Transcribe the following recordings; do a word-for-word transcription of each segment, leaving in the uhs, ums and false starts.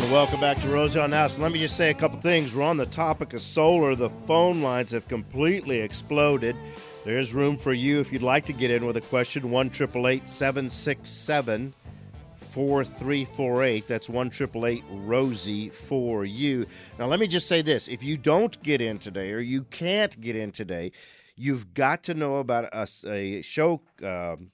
Welcome back to Rosie on Now. So let me just say a couple things. We're on the topic of solar. The phone lines have completely exploded. There's room for you if you'd like to get in with a question. one eight eight eight, seven six seven, four three four eight. That's one eight eight eight, Rosie for you. Now let me just say this. If you don't get in today or you can't get in today, you've got to know about a, a show um,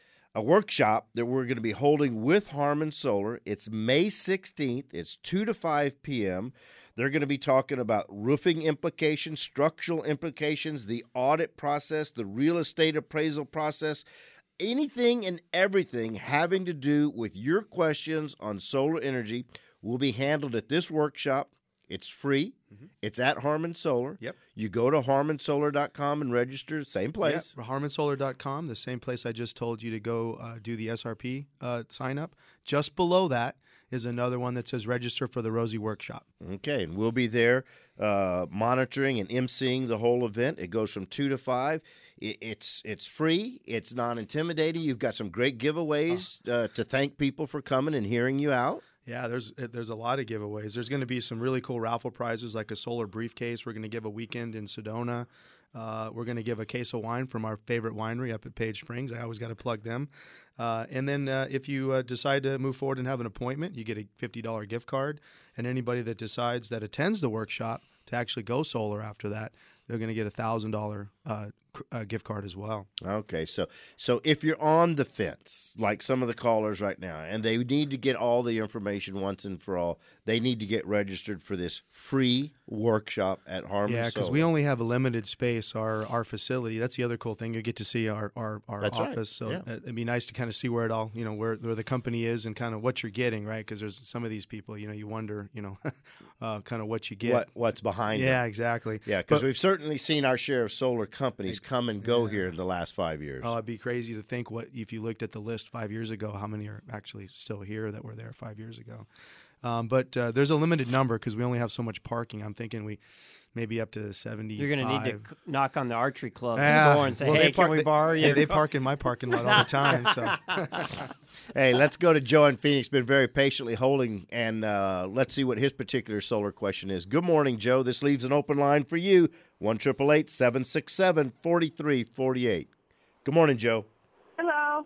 a workshop that we're going to be holding with Harmon Solar. It's May sixteenth. It's two to five p.m. They're going to be talking about roofing implications, structural implications, the audit process, the real estate appraisal process, anything and everything having to do with your questions on solar energy will be handled at this workshop. It's free. Mm-hmm. It's at Harmon Solar. Yep. You go to harmon solar dot com and register. Same place. Yep. harmon solar dot com, the same place I just told you to go uh, do the S R P uh, sign up. Just below that is another one that says register for the Rosie Workshop. Okay, and we'll be there uh, monitoring and emceeing the whole event. It goes from two to five. It, it's it's free. It's non-intimidating. You've got some great giveaways oh. uh, to thank people for coming and hearing you out. Yeah, there's there's a lot of giveaways. There's going to be some really cool raffle prizes like a solar briefcase. We're going to give a weekend in Sedona. Uh, we're going to give a case of wine from our favorite winery up at Page Springs. I always got to plug them. Uh, and then uh, if you uh, decide to move forward and have an appointment, you get a fifty dollars gift card. And anybody that decides that attends the workshop to actually go solar after that, they're going to get a one thousand dollars uh, uh, gift card as well. Okay, so so if you're on the fence, like some of the callers right now, and they need to get all the information once and for all, they need to get registered for this free workshop at Harmon Yeah, Solar. because we only have a limited space, our our facility. That's the other cool thing. You get to see our, our, our That's office. right. So Yeah. it'd be nice to kind of see where it all, you know, where, where the company is and kind of what you're getting, right? Because there's some of these people, you know, you wonder, you know, uh, kind of what you get. What What's behind Yeah, them. exactly. Yeah, because But- we've certainly seen our share of solar companies come and go here in the last five years. Oh, it'd be crazy to think what if you looked at the list five years ago, how many are actually still here that were there five years ago. Um, but uh, there's a limited number because we only have so much parking. I'm thinking we maybe up to seventy. You're going to need to c- knock on the archery club Yeah. door and say, Well, hey, they park- can we they- borrow you? Hey, they park in my parking lot all the time. So. Hey, let's go to Joe in Phoenix. Been very patiently holding, and uh, let's see what his particular solar question is. Good morning, Joe. This leaves an open line for you, one eight eight eight, seven six seven, four three four eight. Good morning, Joe. Hello.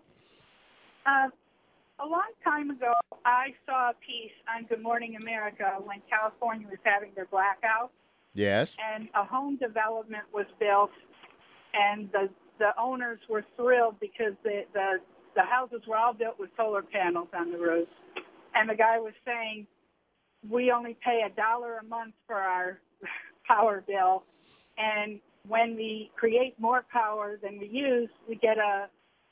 Uh, a long time ago, I saw a piece on Good Morning America when California was having their blackout, Yes. and a home development was built, and the the owners were thrilled because the the, the houses were all built with solar panels on the roof. And the guy was saying, we only pay a dollar a month for our power bill, and when we create more power than we use, we get a,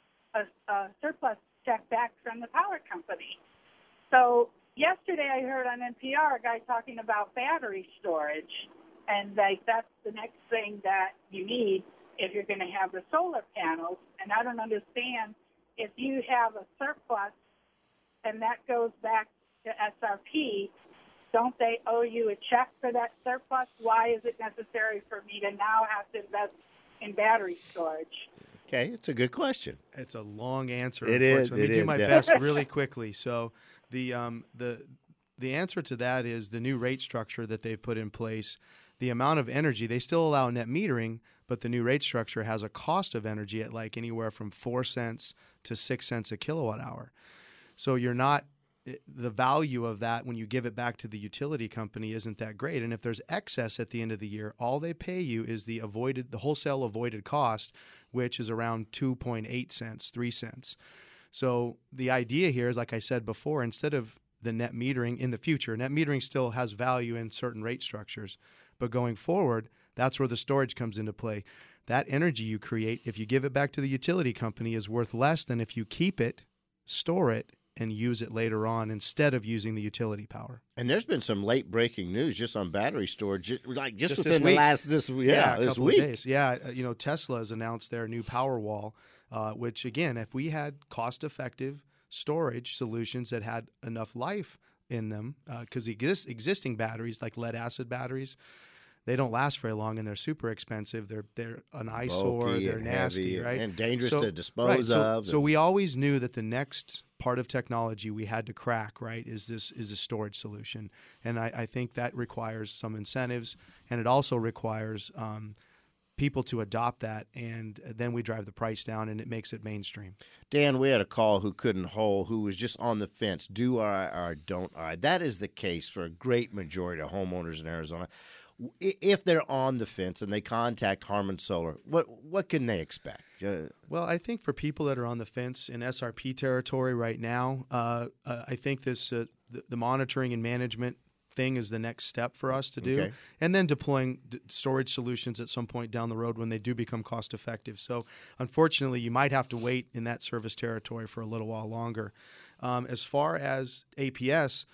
a, a surplus check back from the power company. So yesterday I heard on N P R a guy talking about battery storage, and like that's the next thing that you need if you're going to have the solar panels. And I don't understand, if you have a surplus and that goes back to S R P, don't they owe you a check for that surplus? Why is it necessary for me to now have to invest in battery storage? Okay, it's a good question. It's a long answer. It is, Let me it do is, my yeah. best really quickly. So the um, the the answer to that is the new rate structure that they've put in place. The amount of energy, they still allow net metering, but the new rate structure has a cost of energy at like anywhere from four cents to six cents a kilowatt hour. So you're not the value of that when you give it back to the utility company isn't that great. And if there's excess at the end of the year, all they pay you is the avoided, the wholesale avoided cost, which is around two point eight cents, three cents. So the idea here is, like I said before, instead of the net metering in the future, net metering still has value in certain rate structures, but going forward, that's where the storage comes into play. That energy you create, if you give it back to the utility company, is worth less than if you keep it, store it, and use it later on instead of using the utility power. And there's been some late breaking news just on battery storage, ju- like just, Just this within the week. last this yeah, Yeah, a this couple week. of days. Yeah, uh, you know, Tesla has announced their new Powerwall, uh, which again, if we had cost-effective storage solutions that had enough life in them, because uh, exist, existing batteries like lead-acid batteries, they don't last very long and they're super expensive. They're they're an eyesore. Bulky They're and nasty, heavy right? and dangerous So- to dispose right, so, of. So we always knew that the next part of technology we had to crack, right, is this is a storage solution. And I, I think that requires some incentives, and it also requires um, people to adopt that, and then we drive the price down, and it makes it mainstream. Dan, we had a call who couldn't hold, who was just on the fence. Do I or don't I? That is the case for a great majority of homeowners in Arizona. If they're on the fence and they contact Harmon Solar, what what can they expect? Uh, well, I think for people that are on the fence in S R P territory right now, uh, uh, I think this uh, the, the monitoring and management thing is the next step for us to do, okay. and then deploying d- storage solutions at some point down the road when they do become cost effective. So unfortunately, you might have to wait in that service territory for a little while longer. Um, as far as A P S,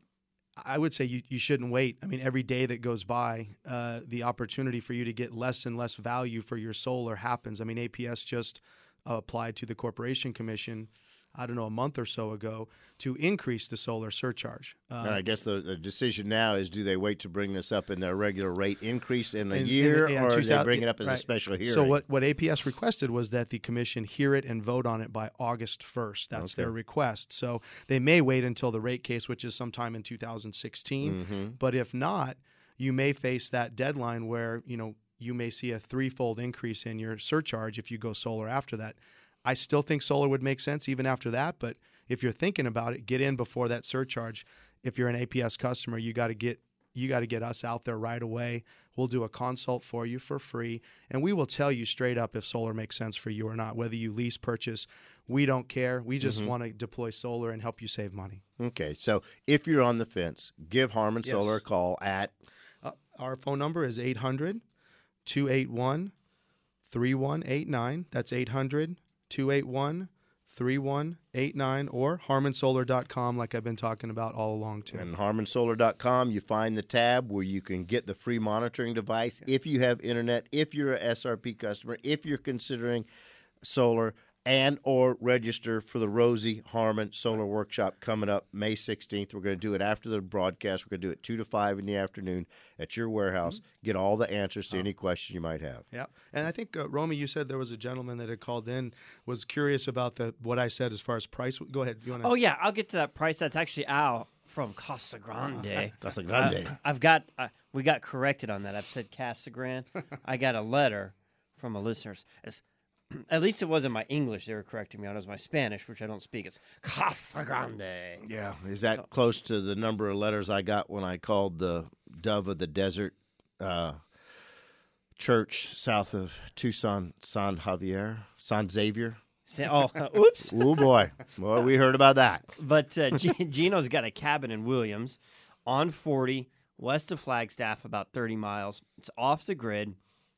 I would say you, you shouldn't wait. I mean, every day that goes by, uh, the opportunity for you to get less and less value for your solar happens. I mean, A P S just uh, applied to the Corporation Commission, I don't know, a month or so ago, to increase the solar surcharge. Uh, and I guess the, the decision now is, do they wait to bring this up in their regular rate increase in a in- year, in- in or do two they thou- bring it up as a right. special hearing? So what, what A P S requested was that the commission hear it and vote on it by August first. That's Okay. their request. So they may wait until the rate case, which is sometime in two thousand sixteen. Mm-hmm. But if not, you may face that deadline where, you know, you may see a threefold increase in your surcharge if you go solar after that. I still think solar would make sense even after that, but if you're thinking about it, get in before that surcharge. If you're an A P S customer, you got to get you got to get us out there right away. We'll do a consult for you for free, and we will tell you straight up if solar makes sense for you or not. Whether you lease, purchase, we don't care. We just Mm-hmm. want to deploy solar and help you save money. Okay, so if you're on the fence, give Harmon Yes. Solar a call at Uh, our phone number is eight hundred, two eight one, three one eight nine. That's eight hundred, two eight one, three one eight nine, or harmon solar dot com, like I've been talking about all along, too. and harmon solar dot com. You find the tab where you can get the free monitoring device if you have internet, if you're a S R P customer, if you're considering solar, and or register for the Rosie Harmon Solar Workshop coming up May sixteenth. We're going to do it after the broadcast. We're going to do it two to five in the afternoon at your warehouse. Mm-hmm. Get all the answers to oh. any question you might have. Yeah, and I think, uh, Romy, you said there was a gentleman that had called in, was curious about the what I said as far as price. Go ahead. You wanna... Oh, yeah, I'll get to that price. That's actually Al from Casa Grande. Casa Grande. Uh, I've got, uh, we got corrected on that. I've said Casa Grande. I got a letter from a listener. It's, at least it wasn't my English they were correcting me on. It was my Spanish, which I don't speak. It's Casa Grande. Yeah. Is that So- close to the number of letters I got when I called the Dove of the Desert uh, church south of Tucson, San Javier, San Xavier? Say, oh, uh, oops. Oh, boy. Boy, we heard about that. But uh, G- Gino's got a cabin in Williams on forty, west of Flagstaff, about thirty miles. It's off the grid.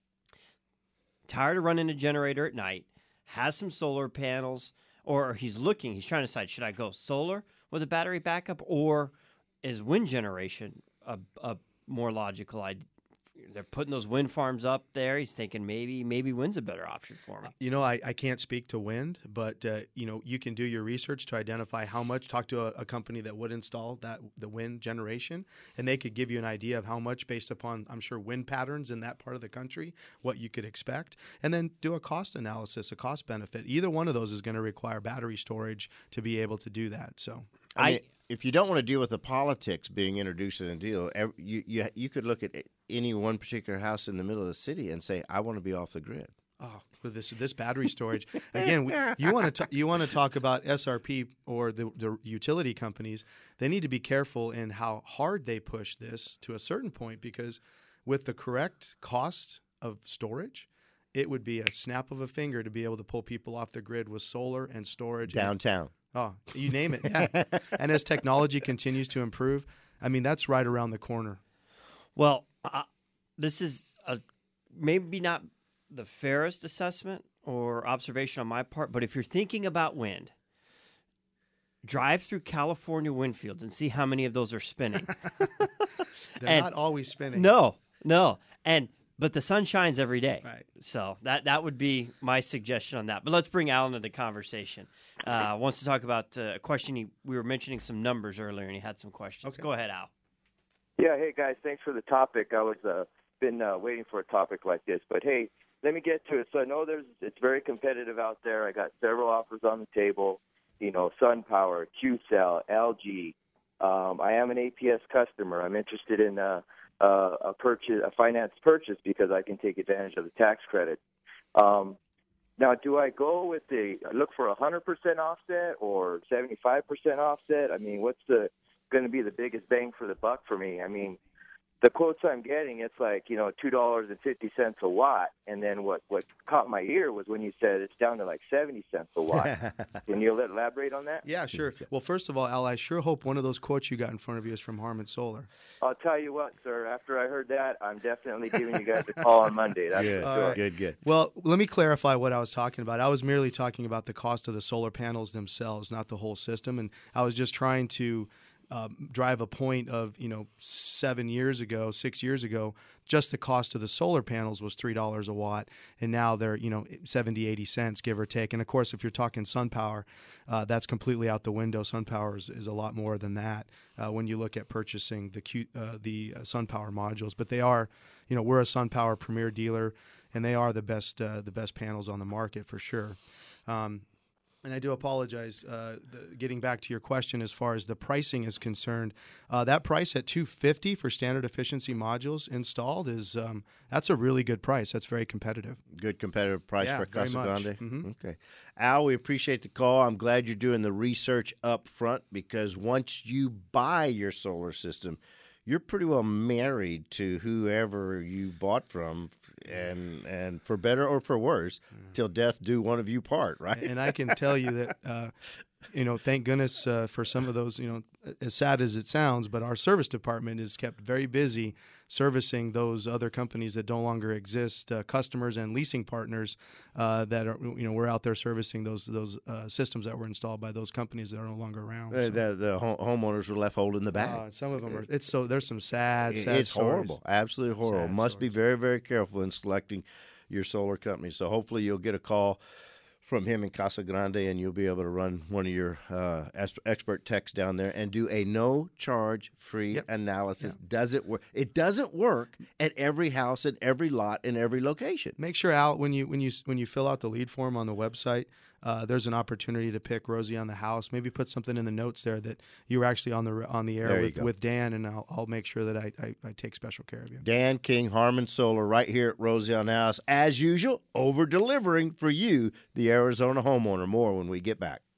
Tired of running a generator at night. Has some solar panels, or he's looking. He's trying to decide, should I go solar with a battery backup, or is wind generation a, a more logical idea? They're putting those wind farms up there. He's thinking maybe maybe wind's a better option for me. You know, I, I can't speak to wind, but, uh, you know, you can do your research to identify how much. Talk to a, a company that would install that the wind generation, and they could give you an idea of how much based upon, I'm sure, wind patterns in that part of the country, what you could expect, and then do a cost analysis, a cost benefit. Either one of those is going to require battery storage to be able to do that. So I mean, I- if you don't want to deal with the politics being introduced in a deal, ev- you, you you could look at any one particular house in the middle of the city and say, I want to be off the grid. Oh, with this this battery storage again, we, you want to you want to talk about S R P or the, the utility companies. They need to be careful in how hard they push this to a certain point, because with the correct cost of storage, it would be a snap of a finger to be able to pull people off the grid with solar and storage. Downtown. Oh, you name it. Yeah. And as technology continues to improve, I mean, that's right around the corner. Well, uh, this is a, maybe not the fairest assessment or observation on my part, but if you're thinking about wind, drive through California wind fields and see how many of those are spinning. They're And- not always spinning. No, no. And but the sun shines every day. Right. So that that would be my suggestion on that. But let's bring Alan into the conversation. Uh, wants to talk about uh, a question. He, we were mentioning some numbers earlier, and he had some questions. Okay. Go ahead, Al. Yeah, hey guys, thanks for the topic. I was uh, been uh, waiting for a topic like this, but hey, let me get to it. So I know there's it's very competitive out there. I got several offers on the table, you know, SunPower, Q-Cell, L G. Um, I am an A P S customer. I'm interested in a, a, a purchase, a finance purchase, because I can take advantage of the tax credit. Um, now, do I go with the look for a hundred percent offset or seventy-five percent offset? I mean, what's the going to be the biggest bang for the buck for me? I mean, the quotes I'm getting, it's like, you know, two dollars and fifty cents a watt. And then what, what caught my ear was when you said it's down to like seventy cents a watt. Can you elaborate on that? Yeah, sure. Well, first of all, Al, I sure hope one of those quotes you got in front of you is from Harman Solar. I'll tell you what, sir, after I heard that, I'm definitely giving you guys a call on Monday. That's Good, for sure. good, good. Well, let me clarify what I was talking about. I was merely talking about the cost of the solar panels themselves, not the whole system. And I was just trying to Um, drive a point of, you know, seven years ago, six years ago, just the cost of the solar panels was three dollars a watt, and now they're, you know, seventy, eighty cents, give or take. And, of course, if you're talking SunPower, uh, that's completely out the window. SunPower is, is a lot more than that uh, when you look at purchasing the Q, uh, the uh, SunPower modules. But they are, you know, we're a SunPower premier dealer, and they are the best, uh, the best panels on the market for sure. Um, And I do apologize. Uh, the, getting back to your question, as far as the pricing is concerned, uh, that price at two hundred fifty dollars for standard efficiency modules installed is um, that's a really good price. That's very competitive. Good competitive price Yeah, for very Casa much. Grande. Mhm. Okay, Al, we appreciate the call. I'm glad you're doing the research up front, because once you buy your solar system, you're pretty well married to whoever you bought from, and and for better or for worse, till death do one of you part, right? And I can tell you that, uh, you know, thank goodness uh, for some of those, you know, as sad as it sounds, but our service department is kept very busy servicing those other companies that no longer exist, uh, customers and leasing partners uh, that are, you know, we're out there servicing those those uh, systems that were installed by those companies that are no longer around. Uh, So, the the home, homeowners were left holding the bag. uh, some of them are. It's so there's some sad, sad. It's stories. horrible, absolutely horrible. Sad Must be stories. very, very careful in selecting your solar company. So hopefully you'll get a call from him in Casa Grande, and you'll be able to run one of your uh, es- expert techs down there and do a no-charge free Yep. analysis. Does it work? It doesn't work at every house, at every lot, in every location. Make sure, Al, when you when you when you fill out the lead form on the website, uh, there's an opportunity to pick Rosie on the house. Maybe put something in the notes there that you were actually on the on the air There you with, go. with Dan, and I'll, I'll make sure that I, I, I take special care of you. Dan King, Harman Solar, right here at Rosie on the House. As usual, over-delivering for you, the Arizona homeowner. More when we get back.